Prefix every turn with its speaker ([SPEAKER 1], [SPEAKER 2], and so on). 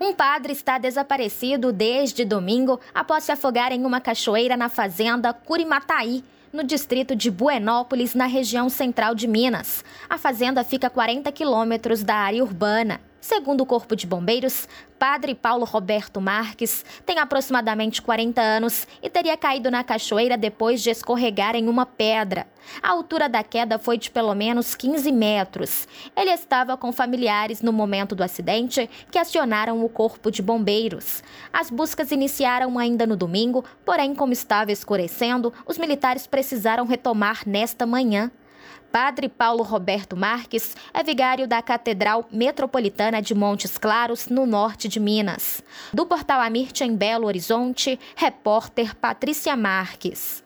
[SPEAKER 1] Um padre está desaparecido desde domingo após se afogar em uma cachoeira na fazenda Curimataí, no distrito de Buenópolis, na região central de Minas. A fazenda fica a 40 quilômetros da área urbana. Segundo o Corpo de Bombeiros, Padre Paulo Roberto Marques tem aproximadamente 40 anos e teria caído na cachoeira depois de escorregar em uma pedra. A altura da queda foi de pelo menos 15 metros. Ele estava com familiares no momento do acidente, que acionaram o Corpo de Bombeiros. As buscas iniciaram ainda no domingo, porém, como estava escurecendo, os militares precisaram retomar nesta manhã. Padre Paulo Roberto Marques é vigário da Catedral Metropolitana de Montes Claros, no norte de Minas. Do Portal Amirte, em Belo Horizonte, repórter Patrícia Marques.